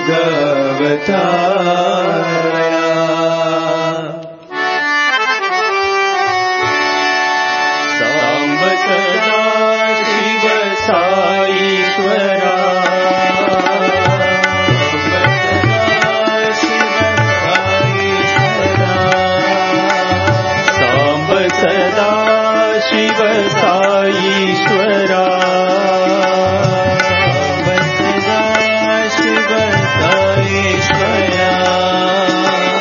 शिव साईश्वरा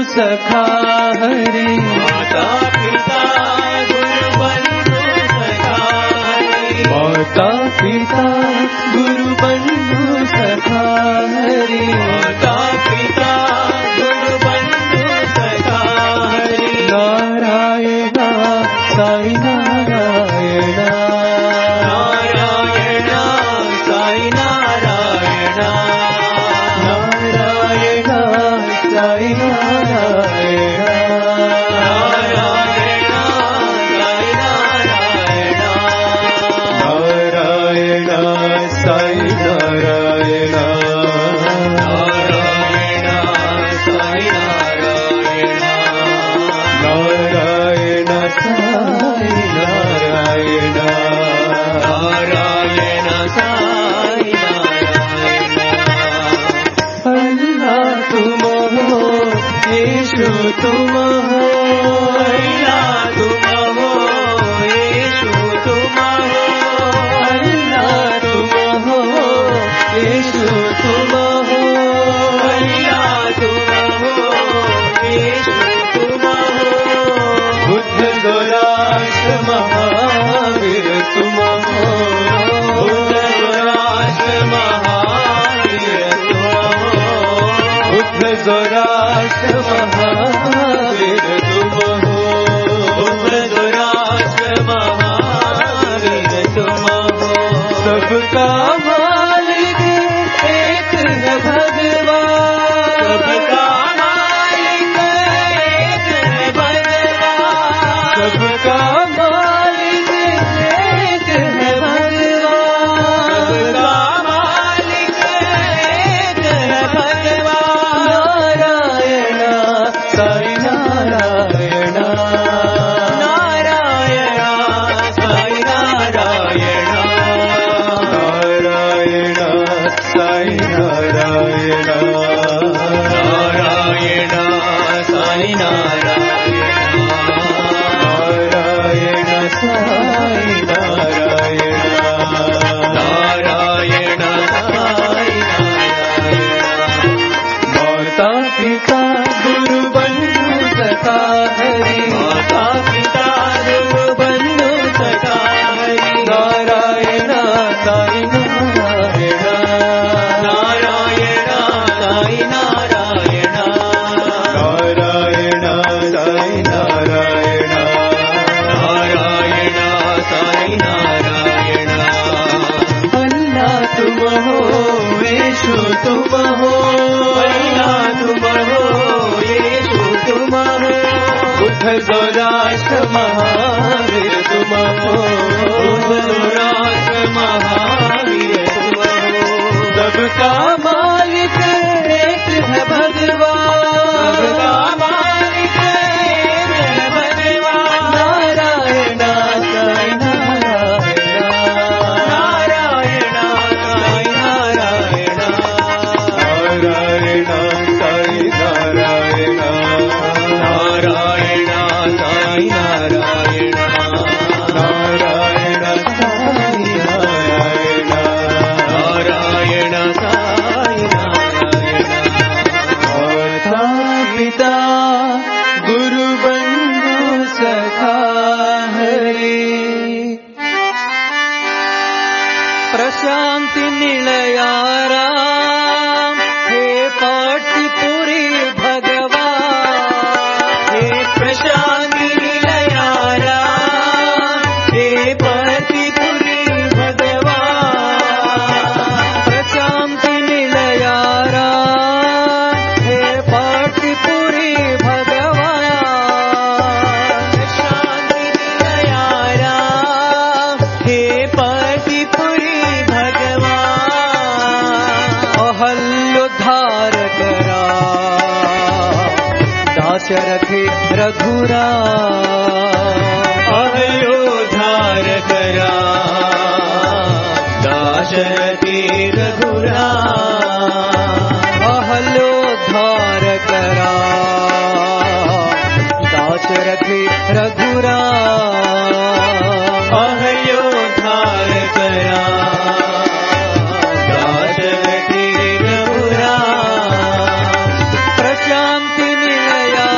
सखा हरि माता पिता गुरु बंधु सखा हरि माता पिता गुरु बंधु सखा हरि माता पिता गुरु बंधु सखा हरि नारायण साई नारायण नारायण साई नारायण नारायण साई नारायण नारायण साई नारायण नारायण साई नारायण नारायण साई नारायण नारायण साई नारायण नारायण साई नारायण अल्लाह तुम हो यीशु तुम हो अल्लाह तुम हो यीशु तुम हो अल्लाह तुम हो यीशु तुम हो अल्लाह तुम हो यीशु तुम हो बुद्ध जोराष्ट्र महावीर तुम हो बुद्ध जोराष्ट्र महावीर तुम हो बुद्ध जोराष्ट्र महावीर तुम हो बुद्ध जोराष्ट्र महावीर तुम हो सबका मालिक एक है भगवान सबका मालिक एक है भगवान सबका मालिक एक है भगवान सबका मालिक एक है भगवान नारायण साई नारायण नारायण साई नारायण नारायण साई नारायण नारायण साई नारायण नारायण साई नारायण नारायण साई नारायण माता पिता गुरु बंधु सखा हरि माता पिता गुरु बंधु सखा हरि नारायण साई नारायण नारायण साई नारायण नारायण साई नारायण नारायण साई नारायण अल्लाह तुम हो यीशु तुम हो अल्लाह तुम हो यीशु तुम हो बुद्ध जोराष्ट्र महावीर तुम हो बुद्ध जोराष्ट्र महावीर तुम हो सबका मालिक एक है भगवान सबका मालिक एक है भगवान नारायण साई नारायण नारायण साई नारायण नारायण साई नारायण नारायण साई नारायण नारायण साई नारायण नारायण साई नारायण माता पिता गुरु बंधु सखा हरि प्रशांति निलयारा हे पाटिपुरी भगवान हे प्रशांति निलयारा हे पाटिपुरी भगवान प्रशांति निलयारा हे पाटिपुरी भगवान प्रशांति निलयारा हे पाटिपुरी भगवान अहल्योद्धार करा दाशरथे रघुरा अहल्योद्धार करा दाशरथे रघुरा अहल्योद्धार करा दाशरथे रघुरा अहल्योद्धार करा दाशरथे रघुरा प्रशांति निलया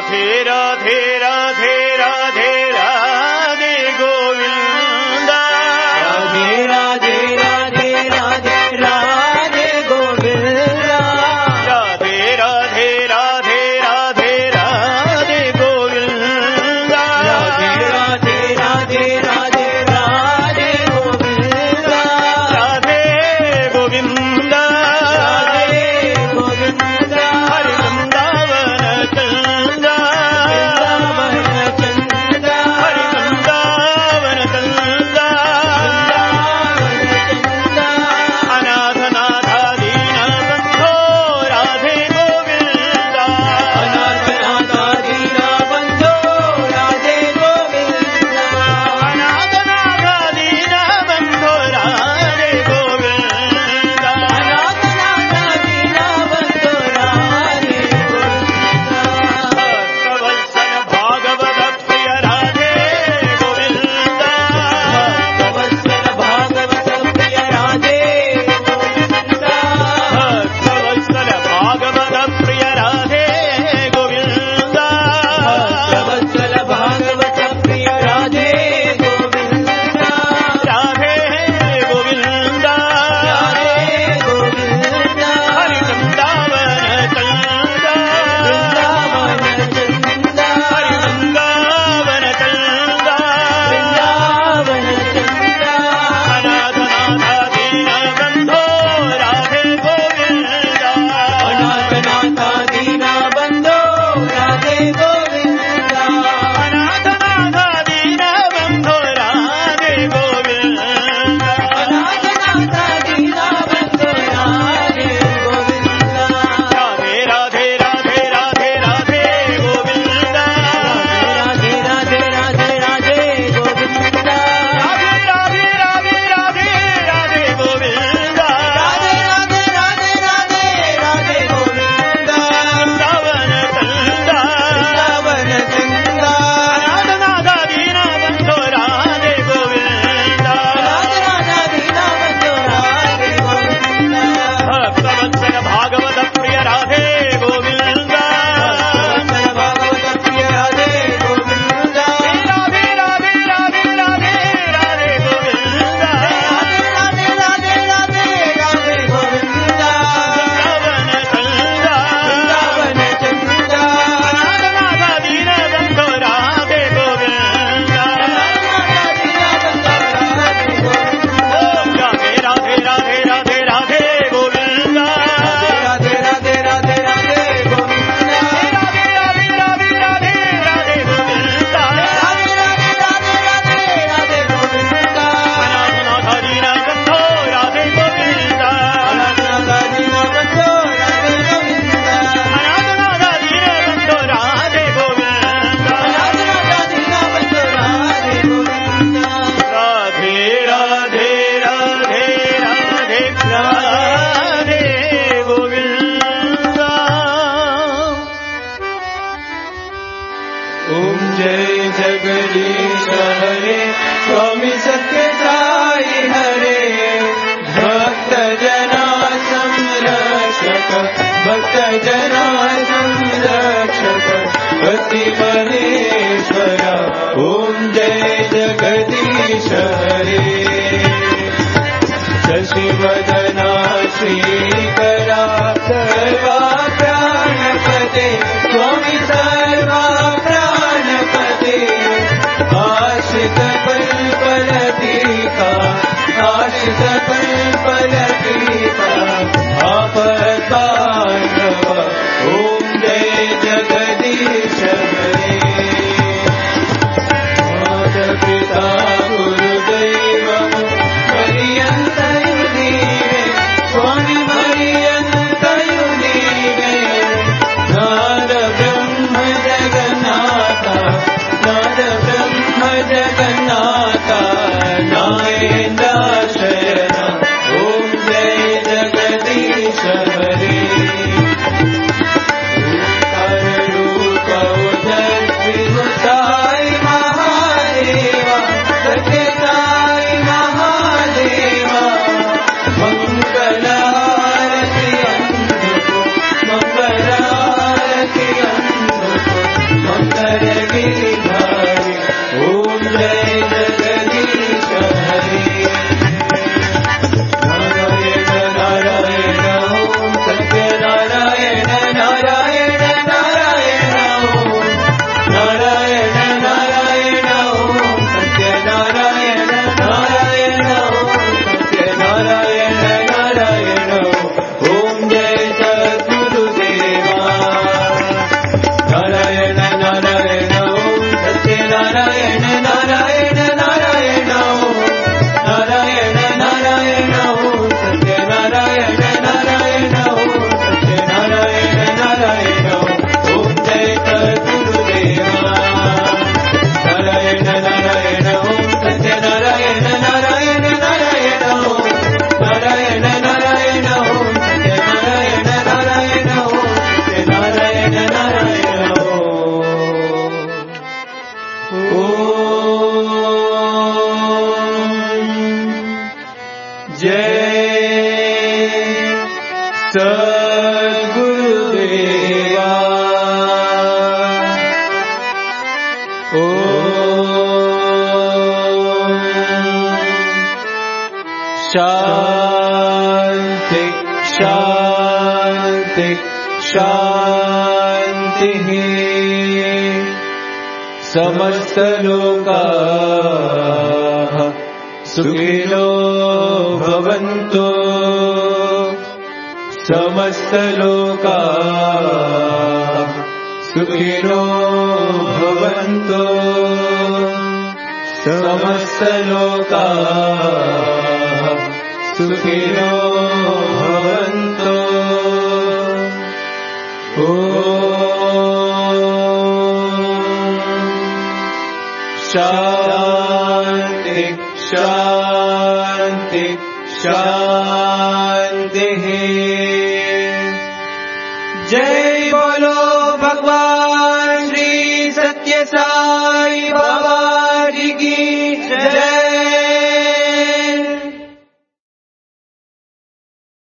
राधे राधे राधे राधे राधे गोविंदा राधे राधे राधे राधे राधे गोविंदा राधे राधे राधे राधे राधे गोविंदा राधे राधे राधे राधे राधे गोविंदा राधे गोविंदा राधे गोविंदा हरि वृंदावन चंदा वृंदावन चंदा हरि वृंदावन चंदा अनाथ नाथा दीन बंधो राधे गोविंदा अनाथ नाथा दीना बंधो राधे गोविंदा अनाथ नाथा दीन बंधो राधे गोविंदा अनाथ नाथा दीना बंधो राधे गोविंदा भक्तवत्सल भागवत प्रिय राधे गोविंदा भक्तवत्सल भागवत प्रिय राधे गोविंदा भक्तवत्सल भागवत प्रिय राधे गोविंदा भक्तवत्सल भागवत प्रिय राधे गोविंदा राधे गोविंदा राधे गोविंदा हरि वृंदावन चंदा वृंदावन चंदा हरि वृंदावन चंदा वृंदावन चंदा अनाथ नाथा दीन बंधो राधे गोविंदा अनाथ नाथा दीना बंधो राधे गोविंदा अनाथ नाथा दीन बंधो राधे गोविंदा अनाथ नाथा दीना बंधो राधे गोविंदा राधे राधे राधे राधे राधे गोविंदा राधे राधे राधे राधे गोविंदा राधे राधे राधे राधे राधे गोविंदा राधे राधे राधे राधे राधे गोविंदा वृंदावन चंदा वृंदावन चंदा अनाथ नाथा दीन बंधो राधे गोविंदा राधे राधा दीना बंधो राधे गोविंदा भक्तवत्सल भागवत प्रिय राधे गोविंदा भक्तवत्सल भागवत प्रिय राधे गोविंदा राधे राधे राधे राधे राधे गोविंदा राधे राधे राधे राधे राधे गोविंदा वृंदावन चंदा वृंदावन चंदा अनाथ नाथा दीन बंधो राधे गोविंदा राधा दीना बंधो राधे गोविंदा राधे राधे राधे राधे राधे गोविंदा राधे राधे राधे राधे गोविंदा राधे राधे राधे राधे राधे गोविंदा राधे राधे राधे राधे राधे गोविंदा अनाथ नाथा दीन बंधो राधे गोविंदा अनाथ नाथा दीना बंधो राधे गोविंदा अनाथ नाथा दीन बंधो राधे गोविंदा अनाथ नाथा दीना बंधो राधे गोविंदा राधे राधे राधे राधे राधे गोविंदा ओम जय जगदीश हरे स्वामी सत्य साई हरे भक्त जना संरक्षक भक्त जना संरक्षक पति महेश्वर ओम जय जगदीश हरे शशिवदना श्रीकरा सर्वा प्राणपते स्वामी सर्वा प्राणपते आश्रित कल्पलतिका आश्रित कल्पलतिका आपद्बान्धव ओम जय जगदीश हरे माता गुरुदैवं पर्यन्तयुनीवे स्वामी पर्यन्तयुनीवे नाद ब्रह्म जगन्नाथा नाद ब्रह्म जगन्नाथा नायेन्द्र शरण शान्तिः समस्तलोकाः सुखिनो भवन्तु समस्तलोकाः सुखिनो भवन्तु समस्तलोकाः सुखिनो भवन्तु ॐ शान्ति शान्ति शान्तिः जय